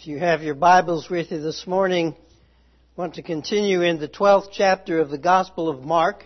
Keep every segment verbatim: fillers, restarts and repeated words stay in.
If you have your Bibles with you this morning, I want to continue in the twelfth chapter of the Gospel of Mark.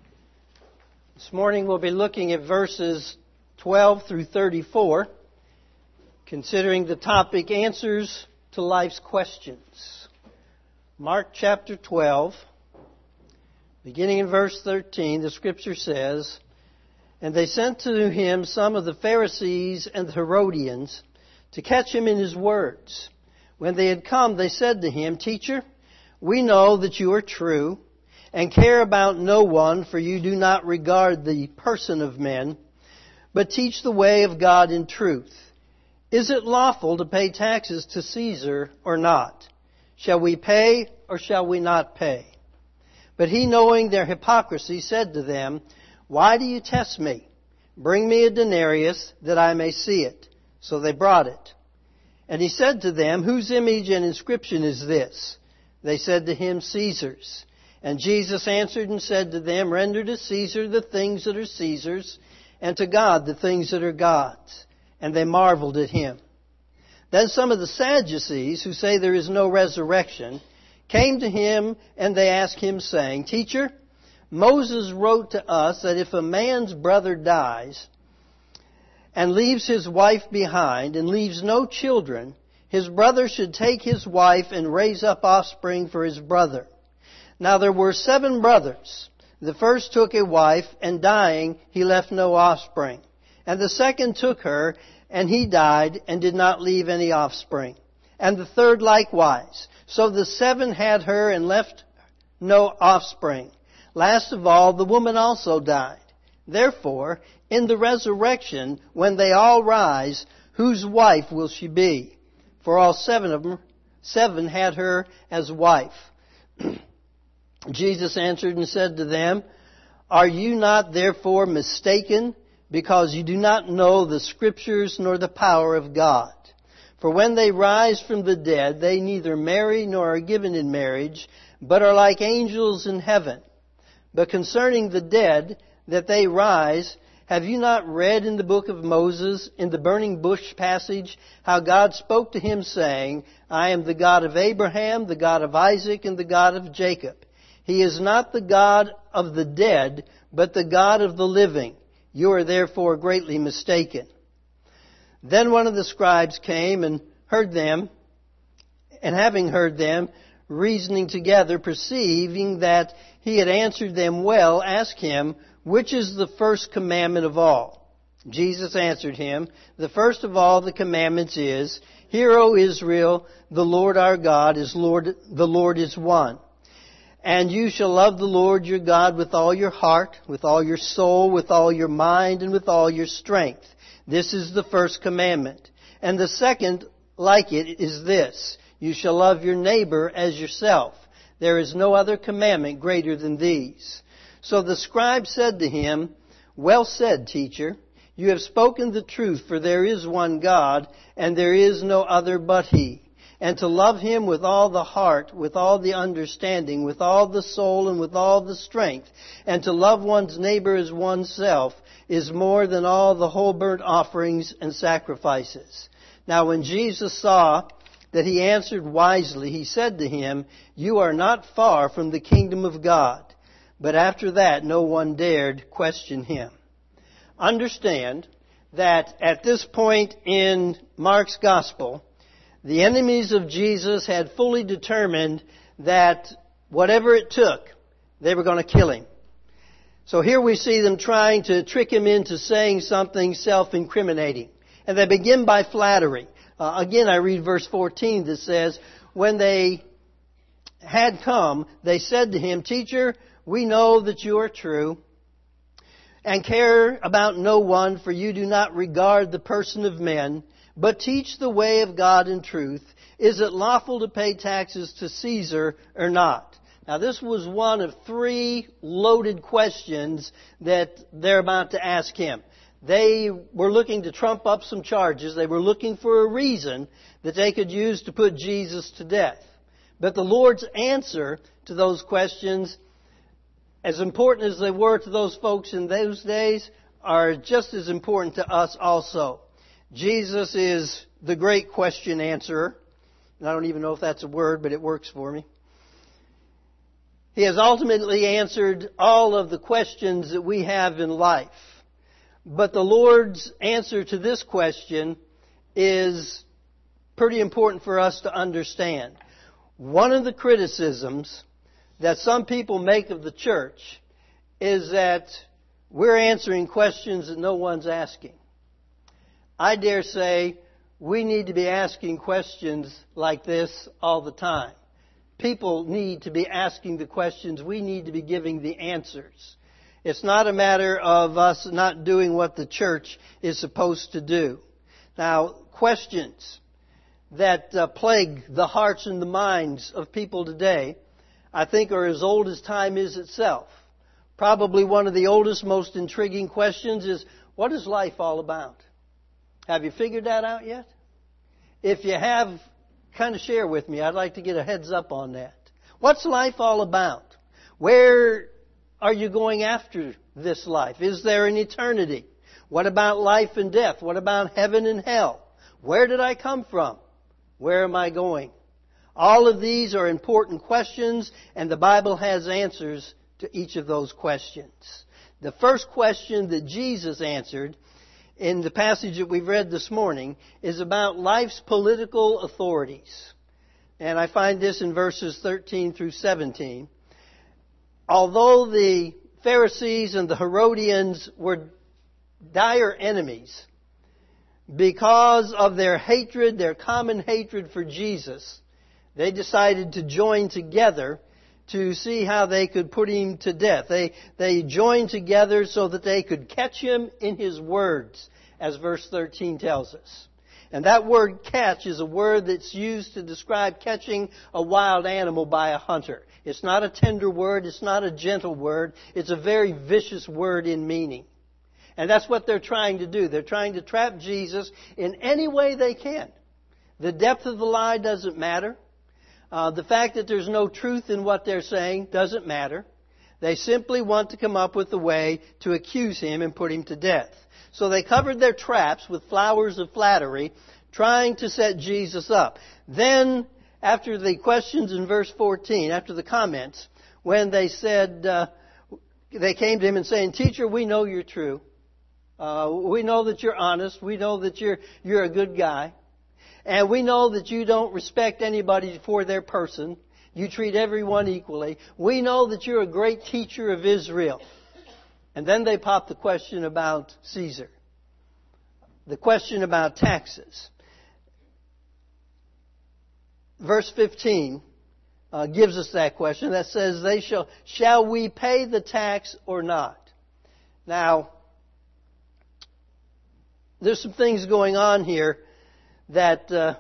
This morning we'll be looking at verses twelve through thirty-four, considering the topic Answers to Life's Questions. Mark chapter twelve, beginning in verse thirteen, the Scripture says, "And they sent to him some of the Pharisees and the Herodians to catch him in his words. When they had come, they said to him, 'Teacher, we know that you are true and care about no one, for you do not regard the person of men, but teach the way of God in truth. Is it lawful to pay taxes to Caesar or not? Shall we pay or shall we not pay?' But he, knowing their hypocrisy, said to them, 'Why do you test me? Bring me a denarius that I may see it.' So they brought it. And he said to them, 'Whose image and inscription is this?' They said to him, 'Caesar's.' And Jesus answered and said to them, 'Render to Caesar the things that are Caesar's, and to God the things that are God's.' And they marveled at him. Then some of the Sadducees, who say there is no resurrection, came to him, and they asked him, saying, 'Teacher, Moses wrote to us that if a man's brother dies and leaves his wife behind and leaves no children, his brother should take his wife and raise up offspring for his brother. Now there were seven brothers. The first took a wife, and dying, he left no offspring. And the second took her, and he died and did not leave any offspring. And the third likewise. So the seven had her and left no offspring. Last of all, the woman also died. Therefore, in the resurrection, when they all rise, whose wife will she be? For all seven of them, seven had her as wife.' Jesus answered and said to them, 'Are you not therefore mistaken, because you do not know the Scriptures nor the power of God? For when they rise from the dead, they neither marry nor are given in marriage, but are like angels in heaven. But concerning the dead, that they rise, have you not read in the book of Moses, in the burning bush passage, how God spoke to him, saying, I am the God of Abraham, the God of Isaac, and the God of Jacob. He is not the God of the dead, but the God of the living. You are therefore greatly mistaken.' Then one of the scribes came and heard them, and having heard them, reasoning together, perceiving that he had answered them well, asked him, 'Which is the first commandment of all?' Jesus answered him, 'The first of all the commandments is, Hear, O Israel, the Lord our God is Lord, the Lord is one. And you shall love the Lord your God with all your heart, with all your soul, with all your mind, and with all your strength. This is the first commandment. And the second, like it, is this, You shall love your neighbor as yourself. There is no other commandment greater than these.' So the scribe said to him, 'Well said, teacher. You have spoken the truth, for there is one God, and there is no other but He. And to love Him with all the heart, with all the understanding, with all the soul, and with all the strength, and to love one's neighbor as oneself, is more than all the whole burnt offerings and sacrifices.' Now when Jesus saw that he answered wisely, he said to him, 'You are not far from the kingdom of God.' But after that, no one dared question him." Understand that at this point in Mark's Gospel, the enemies of Jesus had fully determined that whatever it took, they were going to kill him. So here we see them trying to trick him into saying something self-incriminating. And they begin by flattery. Uh, again, I read verse fourteen that says, "When they had come, they said to him, 'Teacher, we know that you are true and care about no one, for you do not regard the person of men, but teach the way of God in truth. Is it lawful to pay taxes to Caesar or not?'" Now this was one of three loaded questions that they're about to ask him. They were looking to trump up some charges. They were looking for a reason that they could use to put Jesus to death. But the Lord's answer to those questions, as important as they were to those folks in those days, are just as important to us also. Jesus is the great question answerer. and I don't even know if that's a word, but it works for me. He has ultimately answered all of the questions that we have in life. But the Lord's answer to this question is pretty important for us to understand. One of the criticisms that some people make of the church is that we're answering questions that no one's asking. I dare say we need to be asking questions like this all the time. People need to be asking the questions. We need to be giving the answers. It's not a matter of us not doing what the church is supposed to do. Now, questions that uh, plague the hearts and the minds of people today, I think are as old as time is itself. Probably one of the oldest, most intriguing questions is, what is life all about? Have you figured that out yet? If you have, kind of share with me. I'd like to get a heads up on that. What's life all about? Where are you going after this life? Is there an eternity? What about life and death? What about heaven and hell? Where did I come from? Where am I going? All of these are important questions, and the Bible has answers to each of those questions. The first question that Jesus answered in the passage that we've read this morning is about life's political authorities. And I find this in verses thirteen through seventeen. Although the Pharisees and the Herodians were dire enemies, because of their hatred, their common hatred for Jesus, they decided to join together to see how they could put him to death. They, they joined together so that they could catch him in his words, as verse thirteen tells us. And that word catch is a word that's used to describe catching a wild animal by a hunter. It's not a tender word. It's not a gentle word. It's a very vicious word in meaning. And that's what they're trying to do. They're trying to trap Jesus in any way they can. The depth of the lie doesn't matter. Uh, the fact that there's no truth in what they're saying doesn't matter. They simply want to come up with a way to accuse him and put him to death. So they covered their traps with flowers of flattery, trying to set Jesus up. Then, after the questions in verse fourteen, after the comments, when they said, uh, they came to him and saying, "Teacher, we know you're true. Uh, we know that you're honest. We know that you're you're a good guy. And we know that you don't respect anybody for their person. You treat everyone equally. We know that you're a great teacher of Israel." And then they pop the question about Caesar. The question about taxes. Verse fifteen uh, gives us that question that says, "They shall, shall we pay the tax or not?" Now, there's some things going on here that uh,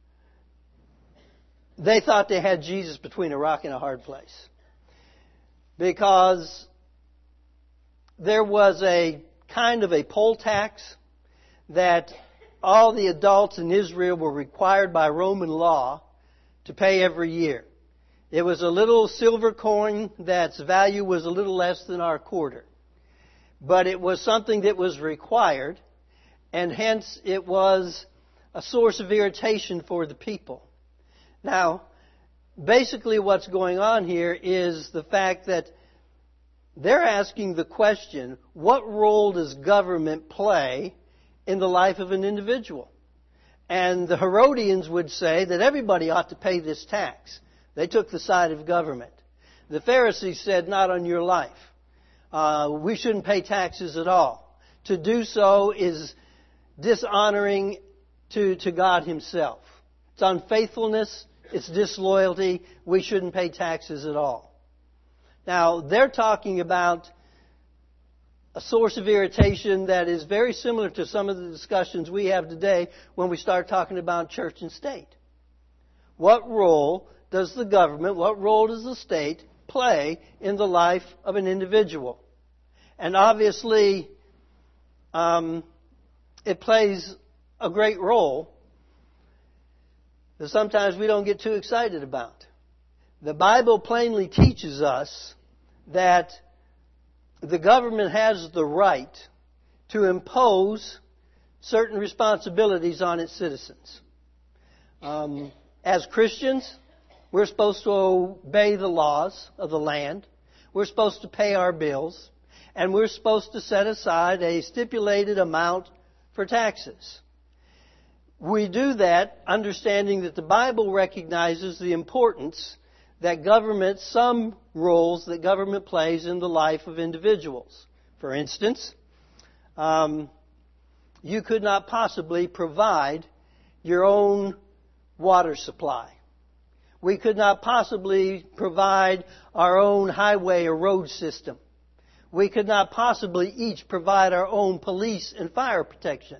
they thought they had Jesus between a rock and a hard place. Because there was a kind of a poll tax that all the adults in Israel were required by Roman law to pay every year. It was a little silver coin that's value was a little less than our quarter. But it was something that was required, and hence it was a source of irritation for the people. Now, basically what's going on here is the fact that they're asking the question, what role does government play in the life of an individual? And the Herodians would say that everybody ought to pay this tax. They took the side of government. The Pharisees said, not on your life. Uh, we shouldn't pay taxes at all. To do so is dishonoring to, to God Himself. It's unfaithfulness. It's disloyalty. We shouldn't pay taxes at all. Now, they're talking about a source of irritation that is very similar to some of the discussions we have today when we start talking about church and state. What role does the government, what role does the state play in the life of an individual? And obviously, um, it plays a great role that sometimes we don't get too excited about. The Bible plainly teaches us that the government has the right to impose certain responsibilities on its citizens. Um, As Christians, we're supposed to obey the laws of the land. We're supposed to pay our bills. And we're supposed to set aside a stipulated amount for taxes. We do that understanding that the Bible recognizes the importance that government, some roles that government plays in the life of individuals. For instance, um, you could not possibly provide your own water supply. We could not possibly provide our own highway or road system. We could not possibly each provide our own police and fire protection.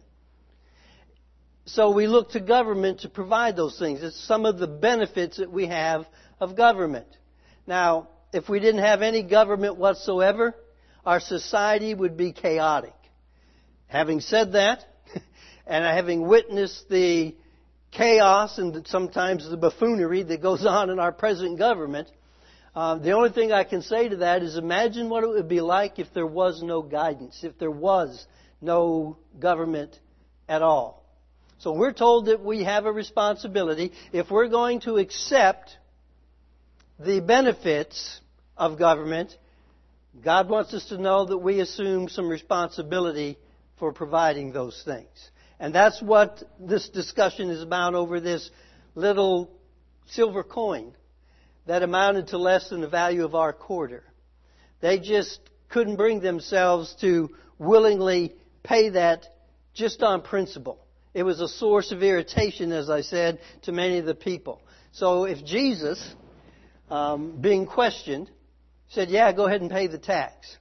So we look to government to provide those things. It's some of the benefits that we have of government. Now, if we didn't have any government whatsoever, our society would be chaotic. Having said that, and having witnessed the chaos and sometimes the buffoonery that goes on in our present government, uh, the only thing I can say to that is imagine what it would be like if there was no guidance, if there was no government at all. So we're told that we have a responsibility. If we're going to accept the benefits of government, God wants us to know that we assume some responsibility for providing those things. And that's what this discussion is about over this little silver coin that amounted to less than the value of our quarter. They just couldn't bring themselves to willingly pay that just on principle. It was a source of irritation, as I said, to many of the people. So if Jesus, um, being questioned, said, yeah, go ahead and pay the tax,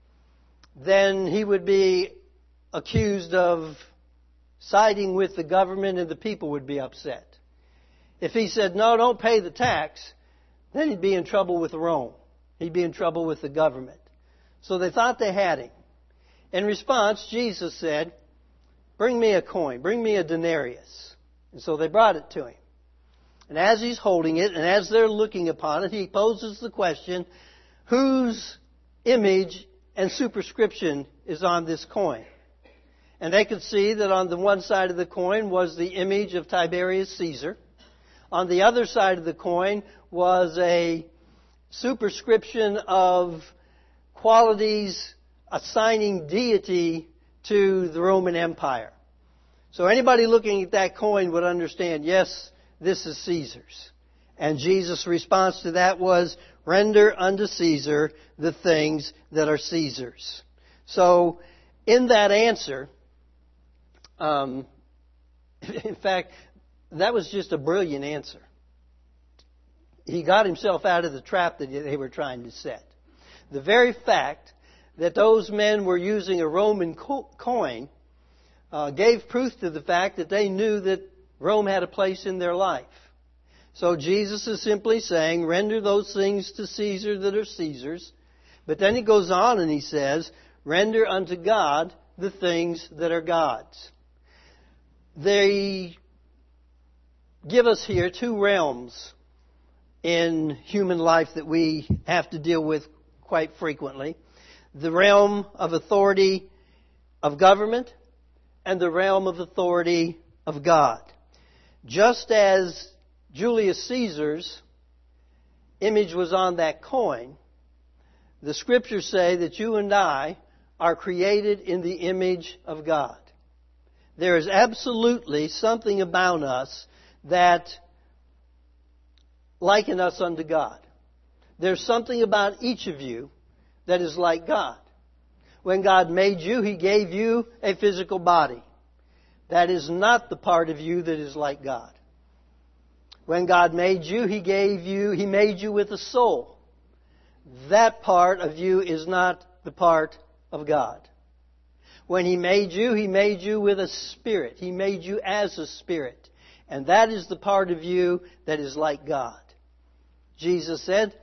then he would be accused of siding with the government and the people would be upset. If he said, no, don't pay the tax, then he'd be in trouble with Rome. He'd be in trouble with the government. So they thought they had him. In response, Jesus said, bring me a coin, bring me a denarius. And so they brought it to him. And as he's holding it, and as they're looking upon it, he poses the question, whose image and superscription is on this coin? And they could see that on the one side of the coin was the image of Tiberius Caesar. On the other side of the coin was a superscription of qualities assigning deity to the Roman Empire. So anybody looking at that coin would understand, yes, this is Caesar's. And Jesus' response to that was, render unto Caesar the things that are Caesar's. So in that answer, um, in fact, that was just a brilliant answer. He got himself out of the trap that they were trying to set. The very fact that those men were using a Roman co- coin uh, gave proof to the fact that they knew that Rome had a place in their life. So Jesus is simply saying, render those things to Caesar that are Caesar's. But then he goes on and he says, render unto God the things that are God's. They give us here two realms in human life that we have to deal with quite frequently. The realm of authority of government and the realm of authority of God. Just as Julius Caesar's image was on that coin, the Scriptures say that you and I are created in the image of God. There is absolutely something about us that liken us unto God. There's something about each of you that is like God. When God made you, He gave you a physical body. That is not the part of you that is like God. When God made you, He gave you, He made you with a soul. That part of you is not the part of God. When He made you, He made you with a spirit. He made you as a spirit. And that is the part of you that is like God. Jesus said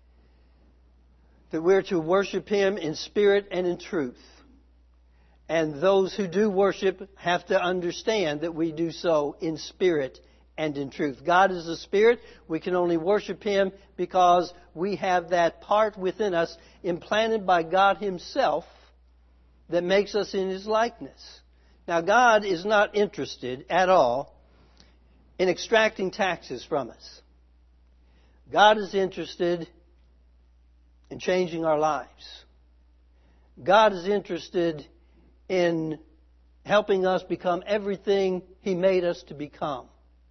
that we're to worship Him in spirit and in truth. And those who do worship have to understand that we do so in spirit and in truth. God is a spirit. We can only worship Him because we have that part within us implanted by God Himself that makes us in His likeness. Now, God is not interested at all in extracting taxes from us. God is interested in changing our lives. God is interested in helping us become everything He made us to become.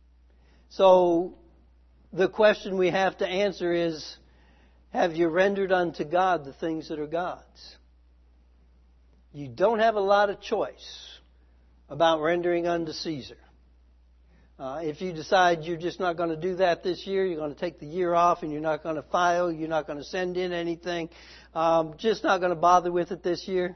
So the question we have to answer is, have you rendered unto God the things that are God's? You don't have a lot of choice about rendering unto Caesar. Uh, if you decide you're just not going to do that this year, you're going to take the year off and you're not going to file, you're not going to send in anything, um, just not going to bother with it this year,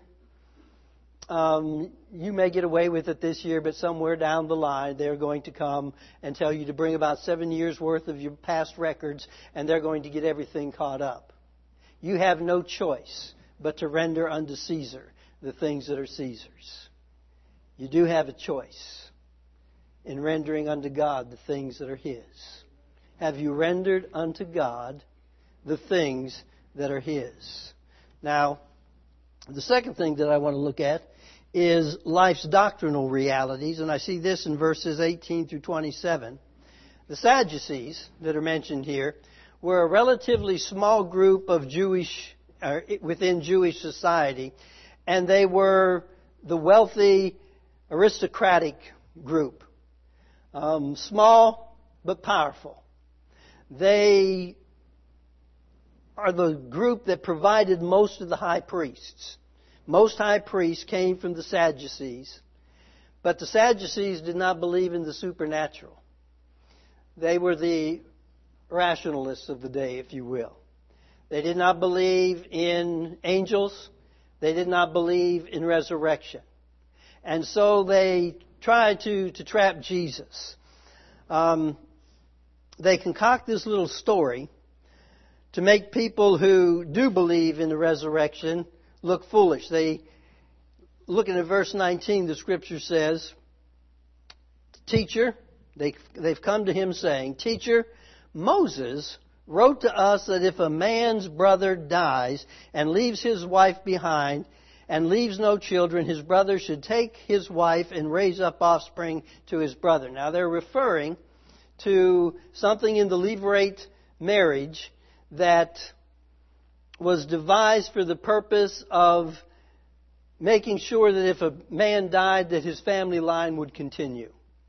um, you may get away with it this year, but somewhere down the line they're going to come and tell you to bring about seven years worth of your past records, and they're going to get everything caught up. You have no choice but to render unto Caesar the things that are Caesar's. You do have a choice in rendering unto God the things that are His. Have you rendered unto God the things that are His? Now, the second thing that I want to look at is life's doctrinal realities, and I see this in verses eighteen through twenty-seven. The Sadducees that are mentioned here were a relatively small group of Jewish, uh, within Jewish society, and they were the wealthy, aristocratic group. Um, small but powerful. They are the group that provided most of the high priests. Most high priests came from the Sadducees, but the Sadducees did not believe in the supernatural. They were the rationalists of the day, if you will. They did not believe in angels. They did not believe in resurrection. And so they tried to, to trap Jesus. Um, they concoct this little story to make people who do believe in the resurrection look foolish. They, looking at verse nineteen, the Scripture says, Teacher, they, they've come to him saying, Teacher, Moses wrote to us that if a man's brother dies and leaves his wife behind and leaves no children, his brother should take his wife and raise up offspring to his brother. Now they're referring to something in the Levirate marriage that was devised for the purpose of making sure that if a man died, that his family line would continue.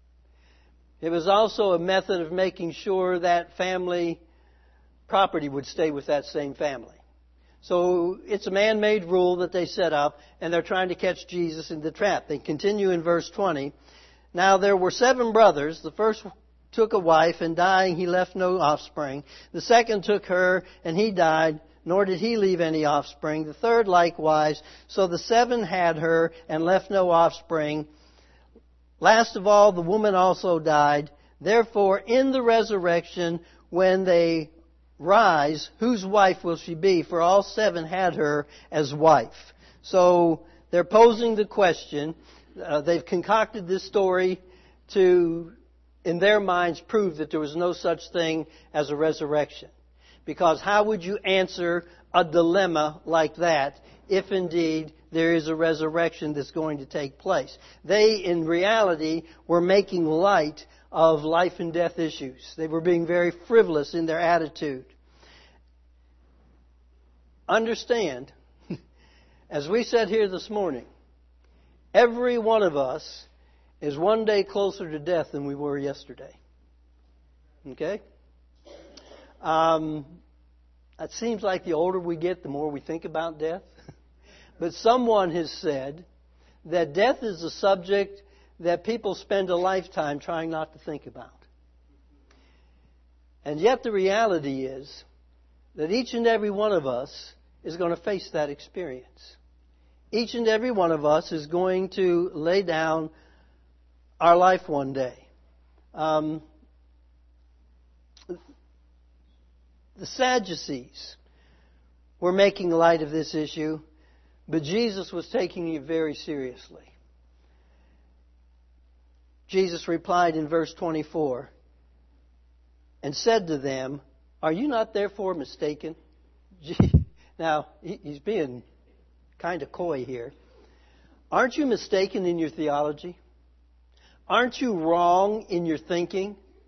It was also a method of making sure that family property would stay with that same family. So it's a man-made rule that they set up, and they're trying to catch Jesus in the trap. They continue in verse twenty. Now there were seven brothers. The first took a wife, and dying he left no offspring. The second took her, and he died, nor did he leave any offspring. The third likewise. So the seven had her, and left no offspring. Last of all, the woman also died. Therefore, in the resurrection, when they rise, whose wife will she be? For all seven had her as wife. So they're posing the question. Uh, they've concocted this story to, in their minds, prove that there was no such thing as a resurrection. Because how would you answer a dilemma like that if indeed there is a resurrection that's going to take place? They, in reality, were making light of life and death issues. They were being very frivolous in their attitude. Understand, as we said here this morning, every one of us is one day closer to death than we were yesterday. Okay? Um, it seems like the older we get, the more we think about death. But someone has said that death is a subject that people spend a lifetime trying not to think about. And yet the reality is that each and every one of us is going to face that experience. Each and every one of us is going to lay down our life one day. Um, the Sadducees were making light of this issue, but Jesus was taking it very seriously. Jesus replied in verse twenty-four, and said to them, Are you not therefore mistaken? Now, he's being kind of coy here. Aren't you mistaken in your theology? Aren't you wrong in your thinking?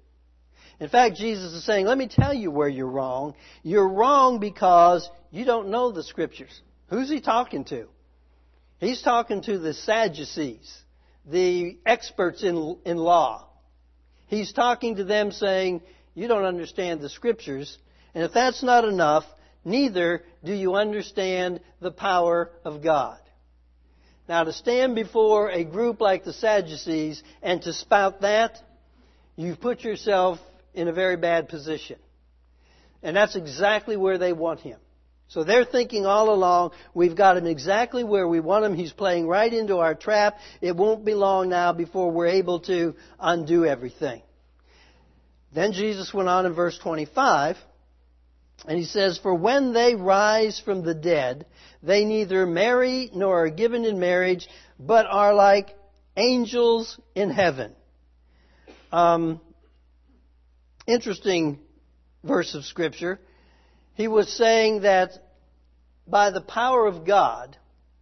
In fact, Jesus is saying, let me tell you where you're wrong. You're wrong because you don't know the Scriptures. Who's he talking to? He's talking to the Sadducees, the experts in, in law. He's talking to them saying, you don't understand the Scriptures. And if that's not enough, neither do you understand the power of God. Now, to stand before a group like the Sadducees and to spout that, you've put yourself in a very bad position. And that's exactly where they want him. So they're thinking all along, we've got him exactly where we want him. He's playing right into our trap. It won't be long now before we're able to undo everything. Then Jesus went on in verse twenty-five, and he says, for when they rise from the dead, they neither marry nor are given in marriage, but are like angels in heaven. Um, interesting verse of Scripture. He was saying that by the power of God,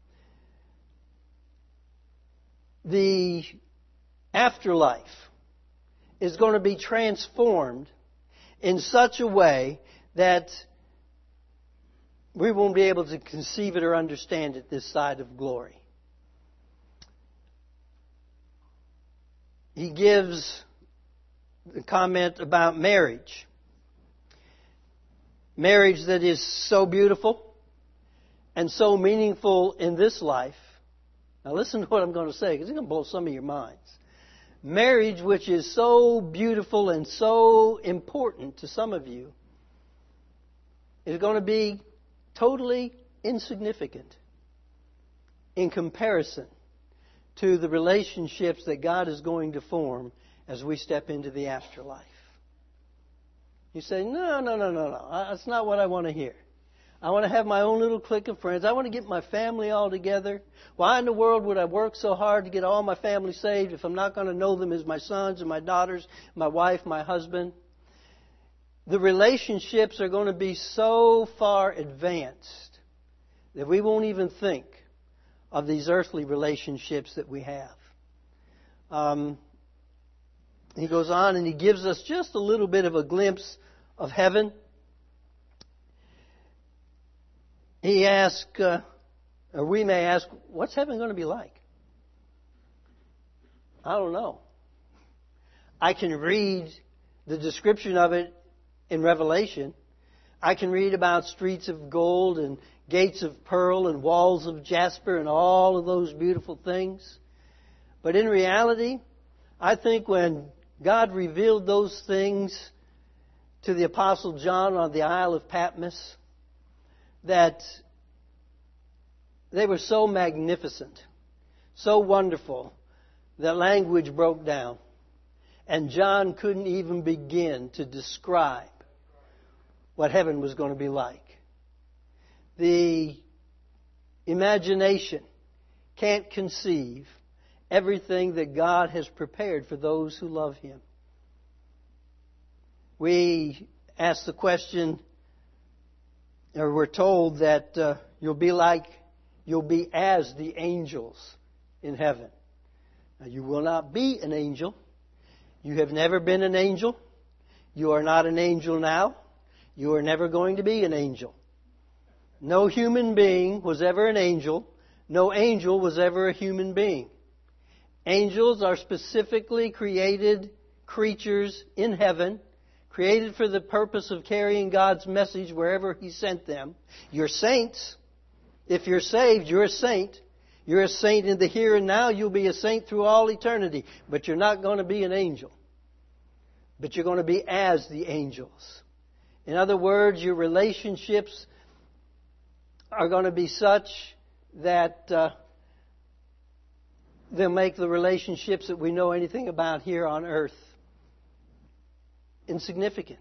the afterlife is going to be transformed in such a way that we won't be able to conceive it or understand it this side of glory. He gives a comment about marriage. Marriage that is so beautiful and so meaningful in this life. Now listen to what I'm going to say, because it's going to blow some of your minds. Marriage, which is so beautiful and so important to some of you, is going to be totally insignificant in comparison to the relationships that God is going to form as we step into the afterlife. You say, no, no, no, no, no. That's not what I want to hear. I want to have my own little clique of friends. I want to get my family all together. Why in the world would I work so hard to get all my family saved if I'm not going to know them as my sons and my daughters, my wife, my husband? The relationships are going to be so far advanced that we won't even think of these earthly relationships that we have. Um, he goes on and he gives us just a little bit of a glimpse of heaven. He asks, uh, or we may ask, what's heaven going to be like? I don't know. I can read the description of it in Revelation. I can read about streets of gold and gates of pearl and walls of jasper and all of those beautiful things. But in reality, I think when God revealed those things to the Apostle John on the Isle of Patmos, that they were so magnificent, so wonderful, that language broke down. And John couldn't even begin to describe what heaven was going to be like. The imagination can't conceive everything that God has prepared for those who love Him. We ask the question, or we're told that uh, you'll be like, you'll be as the angels in heaven. Now, you will not be an angel. You have never been an angel. You are not an angel now. You are never going to be an angel. No human being was ever an angel. No angel was ever a human being. Angels are specifically created creatures in heaven, created for the purpose of carrying God's message wherever He sent them. You're saints. If you're saved, you're a saint. You're a saint in the here and now. You'll be a saint through all eternity. But you're not going to be an angel. But you're going to be as the angels. In other words, your relationships are going to be such that uh, they'll make the relationships that we know anything about here on earth insignificant.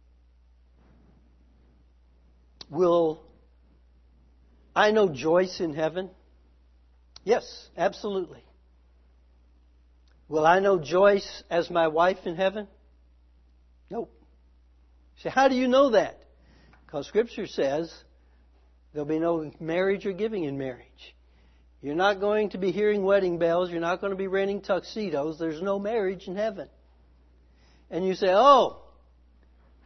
Will I know Joyce in heaven? Yes, absolutely. Will I know Joyce as my wife in heaven? Nope. So how do you know that? Because Scripture says there'll be no marriage or giving in marriage. You're not going to be hearing wedding bells. You're not going to be renting tuxedos. There's no marriage in heaven. And you say, oh,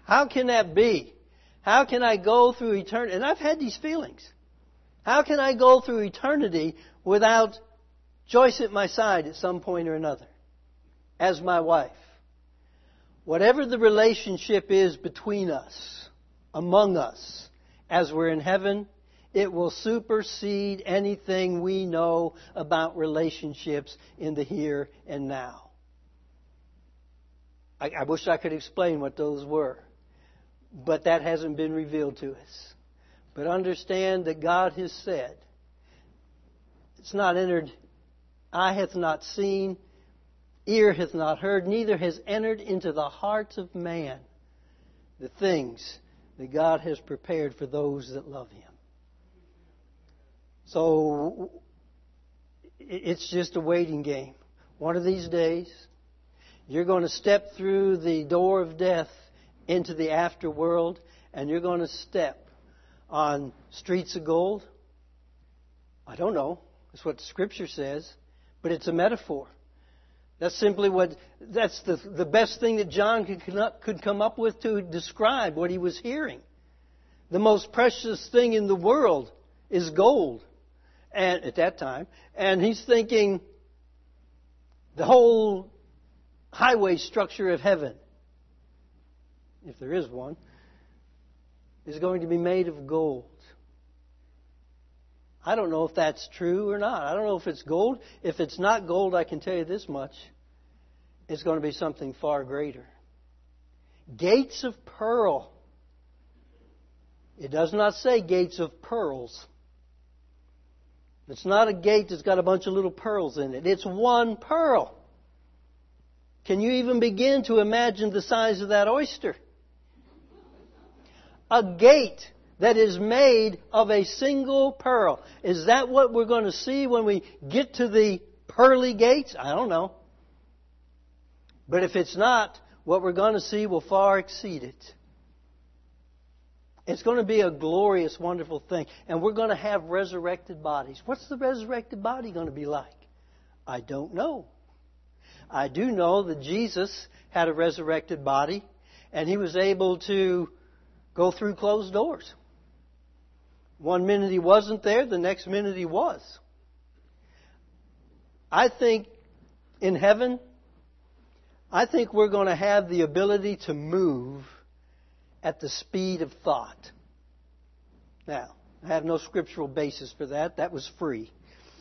How can that be? How can I go through eternity? And I've had these feelings. How can I go through eternity without Joyce at my side at some point or another as my wife? Whatever the relationship is between us, among us, as we're in heaven, it will supersede anything we know about relationships in the here and now. I, I wish I could explain what those were, but that hasn't been revealed to us. But understand that God has said, it's not entered, eye hath not seen, ear hath not heard, neither has entered into the hearts of man the things that God has prepared for those that love Him. So, it's just a waiting game. One of these days, you're going to step through the door of death into the afterworld, and you're going to step on streets of gold. I don't know. That's what the Scripture says. But it's a metaphor. That's simply what, that's the, the best thing that John could, could come up with to describe what he was hearing. The most precious thing in the world is gold. And at that time. And he's thinking the whole highway structure of heaven, if there is one, is going to be made of gold. I don't know if that's true or not. I don't know if it's gold. If it's not gold, I can tell you this much. It's going to be something far greater. Gates of pearl. It does not say gates of pearls. It's not a gate that's got a bunch of little pearls in it. It's one pearl. Can you even begin to imagine the size of that oyster? A gate that is made of a single pearl. Is that what we're going to see when we get to the pearly gates? I don't know. But if it's not, what we're going to see will far exceed it. It's going to be a glorious, wonderful thing. And we're going to have resurrected bodies. What's the resurrected body going to be like? I don't know. I do know that Jesus had a resurrected body, and He was able to go through closed doors. One minute He wasn't there, the next minute He was. I think in heaven, I think we're going to have the ability to move at the speed of thought. Now, I have no scriptural basis for that. That was free.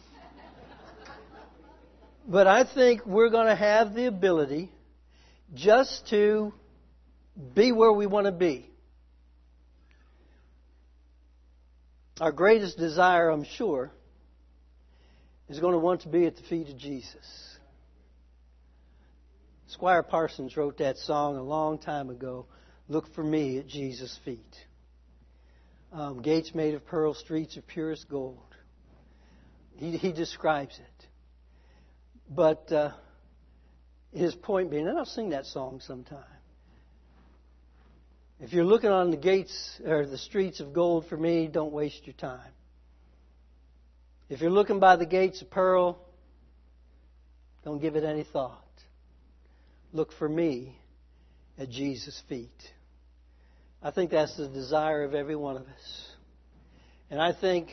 But I think we're going to have the ability just to be where we want to be. Our greatest desire, I'm sure, is going to want to be at the feet of Jesus. Squire Parsons wrote that song a long time ago. Look for me at Jesus' feet. Um, gates made of pearl, streets of purest gold. He, he describes it. But uh, his point being, and I'll sing that song sometime. If you're looking on the gates or the streets of gold for me, don't waste your time. If you're looking by the gates of pearl, don't give it any thought. Look for me at Jesus' feet. I think that's the desire of every one of us. And I think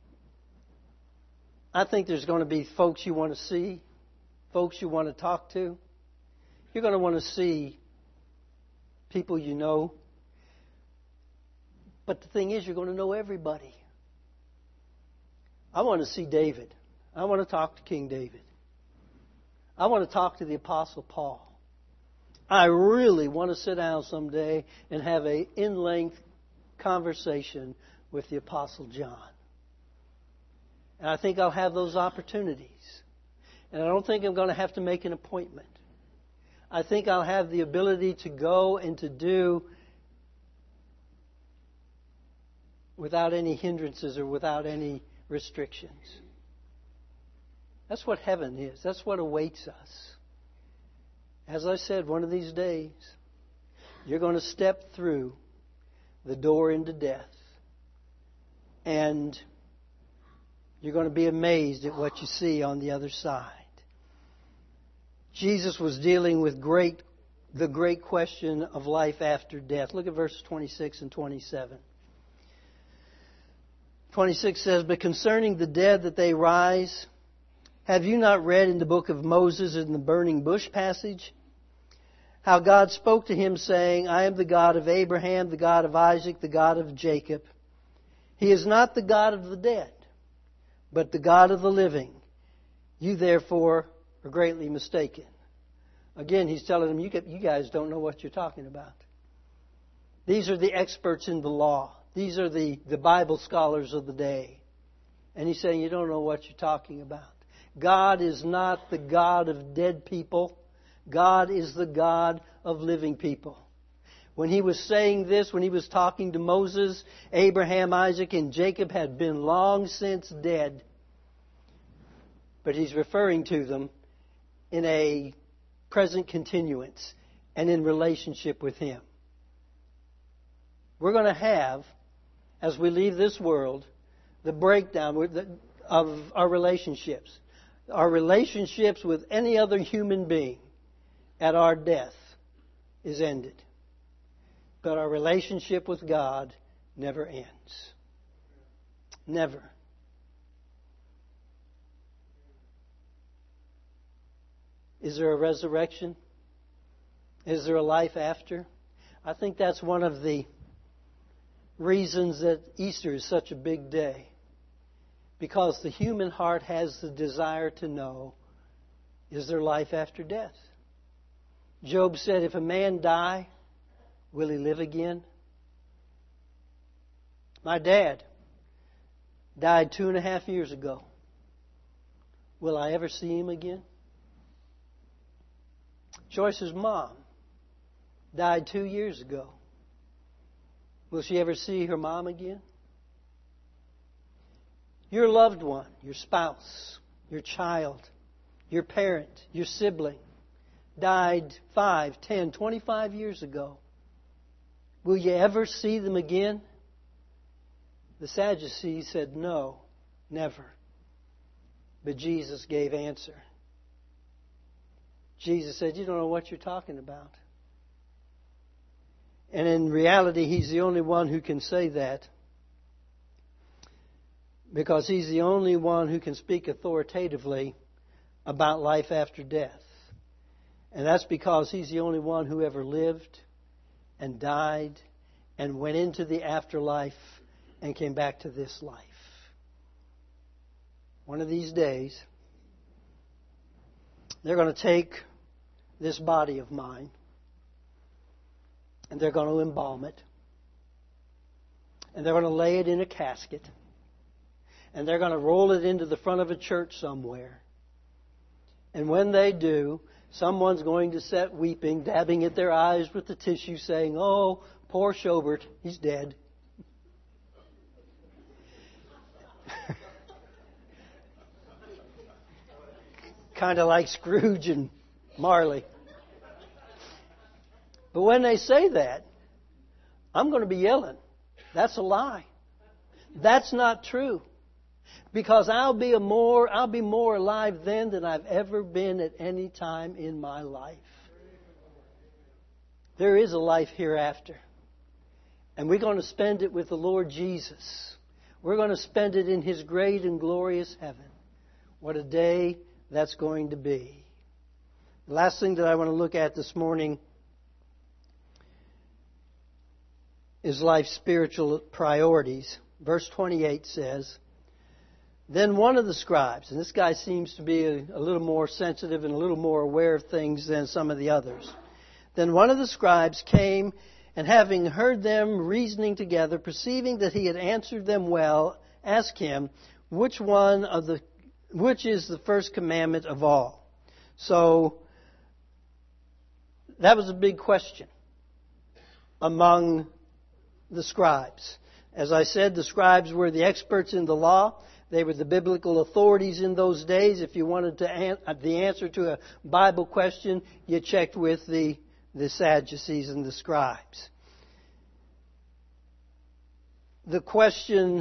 I think there's going to be folks you want to see, folks you want to talk to. You're going to want to see people you know. But the thing is, you're going to know everybody. I want to see David. I want to talk to King David. I want to talk to the Apostle Paul. I really want to sit down someday and have an in-length conversation with the Apostle John. And I think I'll have those opportunities. And I don't think I'm going to have to make an appointment. I think I'll have the ability to go and to do without any hindrances or without any restrictions. That's what heaven is. That's what awaits us. As I said, one of these days, you're going to step through the door into death. And you're going to be amazed at what you see on the other side. Jesus was dealing with great the great question of life after death. Look at verses twenty-six and twenty-seven. twenty-six says, "But concerning the dead that they rise, have you not read in the book of Moses in the burning bush passage, how God spoke to him saying, I am the God of Abraham, the God of Isaac, the God of Jacob. He is not the God of the dead, but the God of the living. You therefore are greatly mistaken." Again, he's telling them, you guys don't know what you're talking about. These are the experts in the law. These are the, the Bible scholars of the day. And he's saying, you don't know what you're talking about. God is not the God of dead people. God is the God of living people. When he was saying this, when he was talking to Moses, Abraham, Isaac, and Jacob had been long since dead. But he's referring to them in a present continuance and in relationship with him. We're going to have, as we leave this world, the breakdown of our relationships. Our relationships with any other human being at our death is ended. But our relationship with God never ends. Never. Is there a resurrection? Is there a life after? I think that's one of the reasons that Easter is such a big day. Because the human heart has the desire to know, is there life after death? Job said, if a man die, will he live again? My dad died two and a half years ago. Will I ever see him again? Joyce's mom died two years ago. Will she ever see her mom again? Your loved one, your spouse, your child, your parent, your sibling died five, ten, twenty-five years ago. Will you ever see them again? The Sadducees said no, never. But Jesus gave answer. Jesus said, you don't know what you're talking about. And in reality, He's the only one who can say that. Because He's the only one who can speak authoritatively about life after death. And that's because He's the only one who ever lived and died and went into the afterlife and came back to this life. One of these days, they're going to take this body of mine and they're going to embalm it. And they're going to lay it in a casket. And they're going to roll it into the front of a church somewhere. And when they do, someone's going to sit weeping, dabbing at their eyes with the tissue, saying, oh, poor Schobert, he's dead. Kind of like Scrooge and Marley. But when they say that, I'm going to be yelling, that's a lie. That's not true. Because I'll be a more I'll be more alive then than I've ever been at any time in my life. There is a life hereafter. And we're going to spend it with the Lord Jesus. We're going to spend it in His great and glorious heaven. What a day that's going to be. The last thing that I want to look at this morning is life's spiritual priorities. Verse twenty-eight says, then one of the scribes, and this guy seems to be a, a little more sensitive and a little more aware of things than some of the others. Then one of the scribes came, and having heard them reasoning together, perceiving that he had answered them well, asked him, which one of the, which is the first commandment of all? So, that was a big question among the scribes. As I said, the scribes were the experts in the law. They were the biblical authorities in those days. If you wanted to an- the answer to a Bible question, you checked with the, the Sadducees and the scribes. The question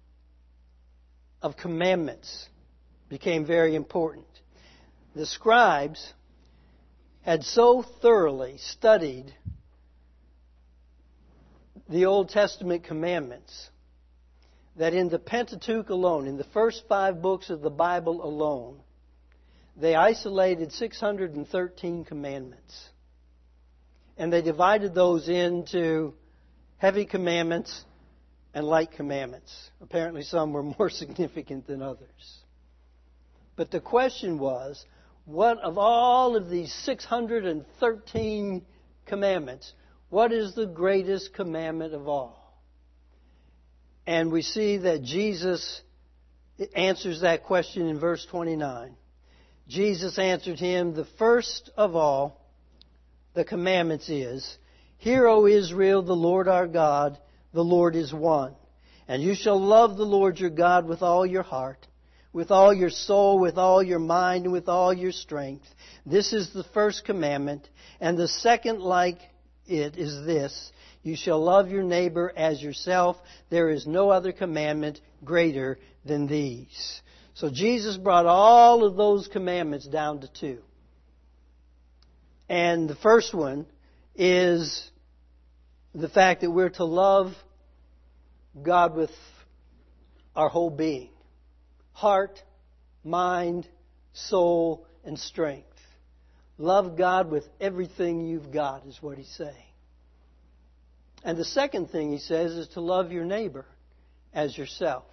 of commandments became very important. The scribes had so thoroughly studied the Old Testament commandments that in the Pentateuch alone, in the first five books of the Bible alone, they isolated six hundred thirteen commandments. And they divided those into heavy commandments and light commandments. Apparently some were more significant than others. But the question was, what of all of these six hundred thirteen commandments, what is the greatest commandment of all? And we see that Jesus answers that question in verse twenty-nine. Jesus answered him, the first of all the commandments is, Hear, O Israel, the Lord our God, the Lord is one. And you shall love the Lord your God with all your heart, with all your soul, with all your mind, and with all your strength. This is the first commandment. And the second like it is this, you shall love your neighbor as yourself. There is no other commandment greater than these. So Jesus brought all of those commandments down to two. And the first one is the fact that we're to love God with our whole being. Heart, mind, soul, and strength. Love God with everything you've got is what he's saying. And the second thing he says is to love your neighbor as yourself.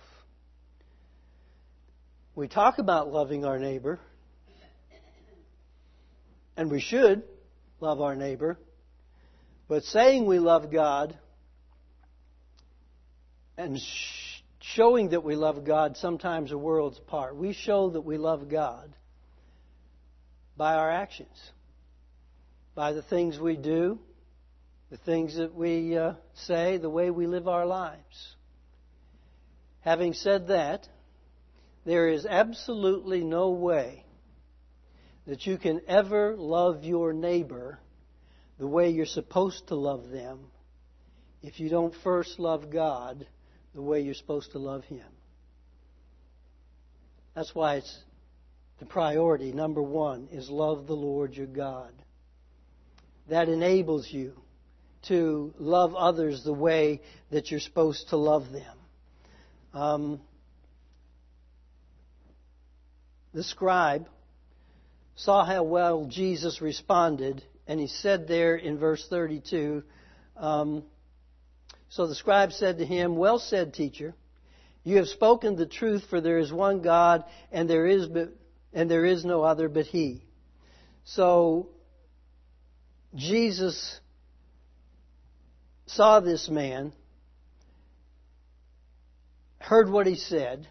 We talk about loving our neighbor, and we should love our neighbor, but saying we love God and sh- showing that we love God sometimes are worlds apart. We show that we love God by our actions, by the things we do, the things that we uh, say, the way we live our lives. Having said that, there is absolutely no way that you can ever love your neighbor the way you're supposed to love them if you don't first love God the way you're supposed to love Him. That's why it's the priority. Number one is love the Lord your God. That enables you to love others the way that you're supposed to love them. Um, the scribe saw how well Jesus responded, and he said there in verse thirty-two, um, so the scribe said to him, Well said, teacher, you have spoken the truth, for there is one God, and there is but, and there is no other but He. So Jesus saw this man, heard what he said,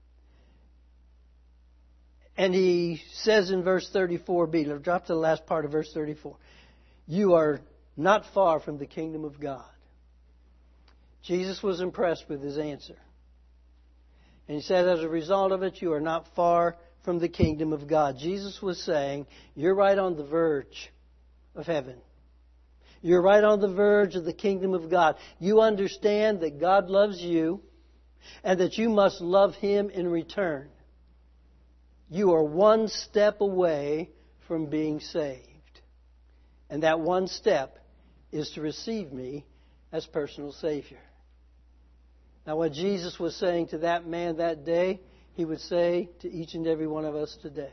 and he says in verse thirty-four b, drop to the last part of verse thirty-four, you are not far from the kingdom of God. Jesus was impressed with his answer. And he said, as a result of it, you are not far from the kingdom of God. Jesus was saying, you're right on the verge of heaven. You're right on the verge of the kingdom of God. You understand that God loves you and that you must love Him in return. You are one step away from being saved. And that one step is to receive me as personal Savior. Now, what Jesus was saying to that man that day, He would say to each and every one of us today.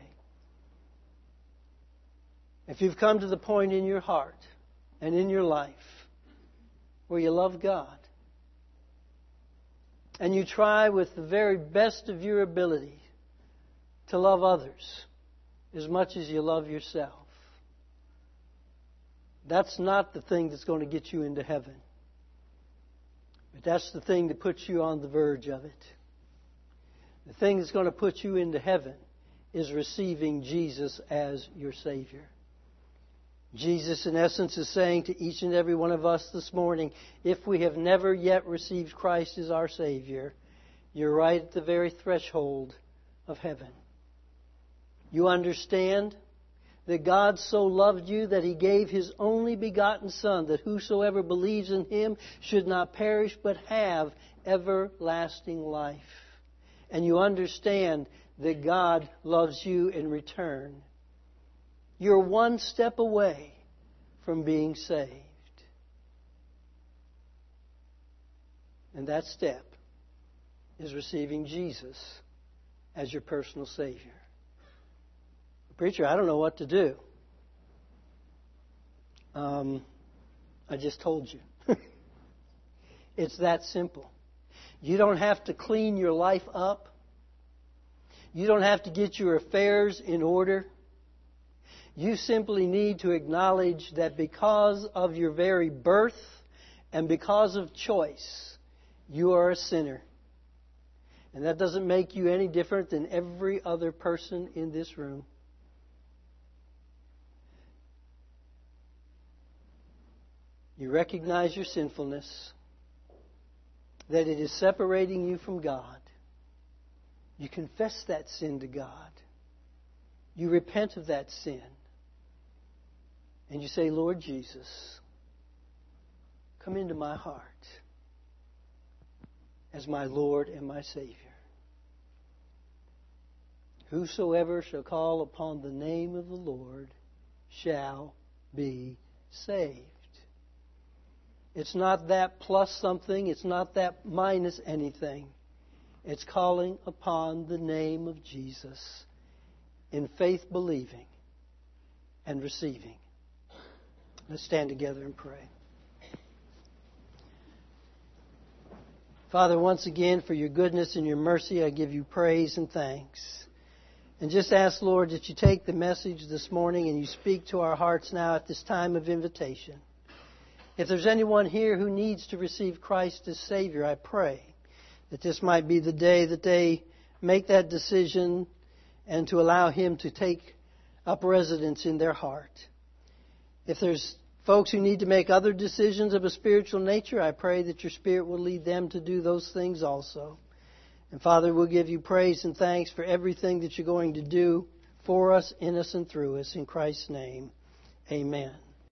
If you've come to the point in your heart and in your life where you love God, and you try with the very best of your ability to love others as much as you love yourself, that's not the thing that's going to get you into heaven. But that's the thing that puts you on the verge of it. The thing that's going to put you into heaven is receiving Jesus as your Savior. Jesus, in essence, is saying to each and every one of us this morning, if we have never yet received Christ as our Savior, you're right at the very threshold of heaven. You understand that God so loved you that He gave His only begotten Son, that whosoever believes in Him should not perish but have everlasting life. And you understand that God loves you in return. You're one step away from being saved. And that step is receiving Jesus as your personal Savior. Preacher, I don't know what to do. Um, I just told you. It's that simple. You don't have to clean your life up. You don't have to get your affairs in order. You simply need to acknowledge that because of your very birth and because of choice, you are a sinner. And that doesn't make you any different than every other person in this room. You recognize your sinfulness, that it is separating you from God. You confess that sin to God. You repent of that sin. And you say, Lord Jesus, come into my heart as my Lord and my Savior. Whosoever shall call upon the name of the Lord shall be saved. It's not that plus something. It's not that minus anything. It's calling upon the name of Jesus in faith believing and receiving. Let's stand together and pray. Father, once again, for your goodness and your mercy, I give you praise and thanks. And just ask, Lord, that you take the message this morning and you speak to our hearts now at this time of invitation. If there's anyone here who needs to receive Christ as Savior, I pray that this might be the day that they make that decision and to allow Him to take up residence in their heart. If there's folks who need to make other decisions of a spiritual nature, I pray that your Spirit will lead them to do those things also. And Father, we'll give you praise and thanks for everything that you're going to do for us, in us, and through us. In Christ's name, amen.